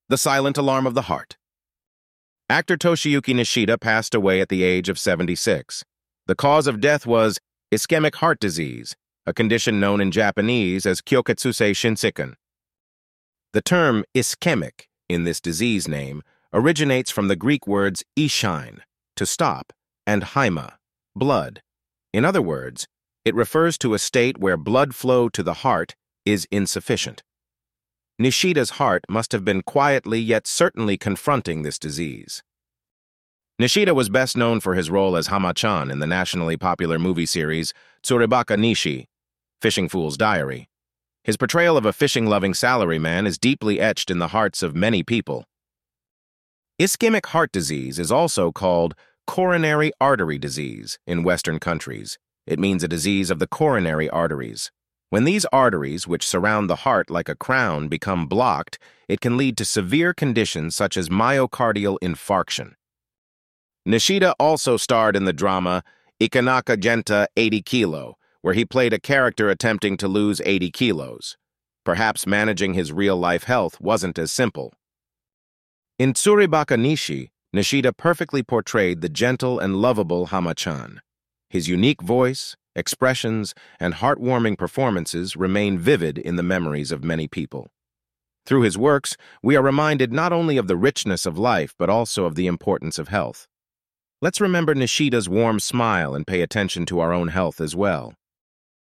The Silent Alarm of the Heart. Actor Toshiyuki Nishida passed away at the age of 76. The cause of death was ischemic heart disease, a condition known in Japanese as Kyoketsuse Shinsekan. The term ischemic in this disease name originates from the Greek words ischein, to stop, and haima, blood. In other words, it refers to a state where blood flow to the heart is insufficient. Nishida's heart must have been quietly yet certainly confronting this disease. Nishida was best known for his role as Hama-chan in the nationally popular movie series Tsuribaka Nishi, Fishing Fool's Diary. His portrayal of a fishing-loving salaryman is deeply etched in the hearts of many people. Ischemic heart disease is also called coronary artery disease in Western countries. It means a disease of the coronary arteries. When these arteries, which surround the heart like a crown, become blocked, it can lead to severe conditions such as myocardial infarction. Nishida also starred in the drama Ikanaka Genta 80 Kilo, where he played a character attempting to lose 80 kilos. Perhaps managing his real-life health wasn't as simple. In Tsuribaka Nishi, Nishida perfectly portrayed the gentle and lovable Hama-chan. His unique voice, expressions, and heartwarming performances remain vivid in the memories of many people. Through his works, we are reminded not only of the richness of life, but also of the importance of health. Let's remember Nishida's warm smile and pay attention to our own health as well.